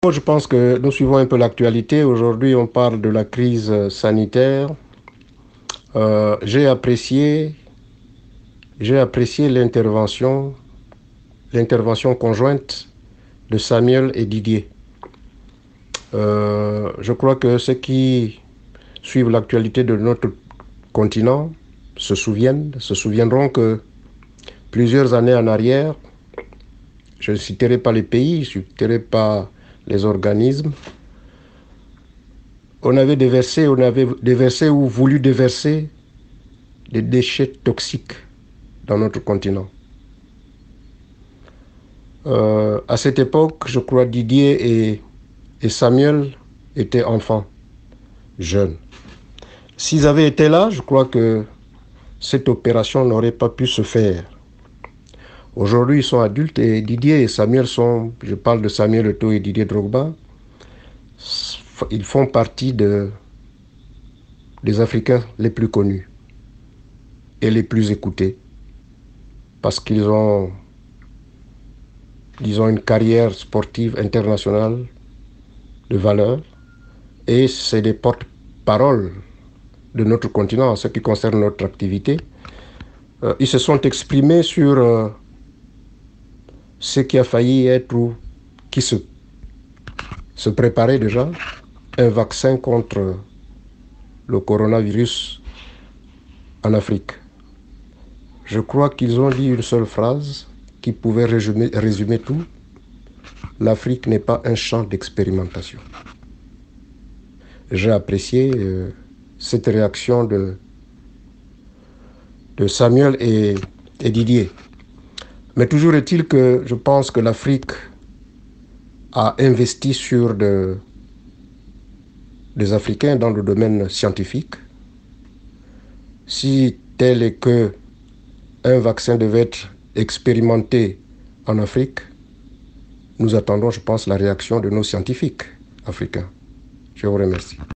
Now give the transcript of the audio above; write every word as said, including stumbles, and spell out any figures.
Moi, je pense que nous suivons un peu l'actualité. Aujourd'hui, on parle de la crise sanitaire. Euh, j'ai apprécié, j'ai apprécié l'intervention, l'intervention conjointe de Samuel et Didier. Euh, je crois que ceux qui suivent l'actualité de notre continent se souviennent, se souviendront que plusieurs années en arrière, je ne citerai pas les pays, je ne citerai pas les organismes, on avait déversé, on avait déversé ou voulu déverser des déchets toxiques dans notre continent. Euh, à cette époque, je crois Didier et, et Samuel étaient enfants, jeunes. S'ils avaient été là, je crois que cette opération n'aurait pas pu se faire. Aujourd'hui, ils sont adultes et Didier et Samuel sont, je parle de Samuel Eto'o et Didier Drogba, ils font partie de, des Africains les plus connus et les plus écoutés parce qu'ils ont, disons, une carrière sportive internationale de valeur et c'est des porte-paroles de notre continent en ce qui concerne notre activité. Euh, ils se sont exprimés sur euh, ce qui a failli être ou qui se, se préparait déjà, un vaccin contre le coronavirus en Afrique. Je crois qu'ils ont dit une seule phrase qui pouvait résumer, résumer tout. L'Afrique n'est pas un champ d'expérimentation. J'ai apprécié euh, cette réaction de, de Samuel et, et Didier. Mais toujours est-il que je pense que l'Afrique a investi sur de, des Africains dans le domaine scientifique. Si tel est que un vaccin devait être expérimenté en Afrique, nous attendons, je pense, la réaction de nos scientifiques africains. Je vous remercie.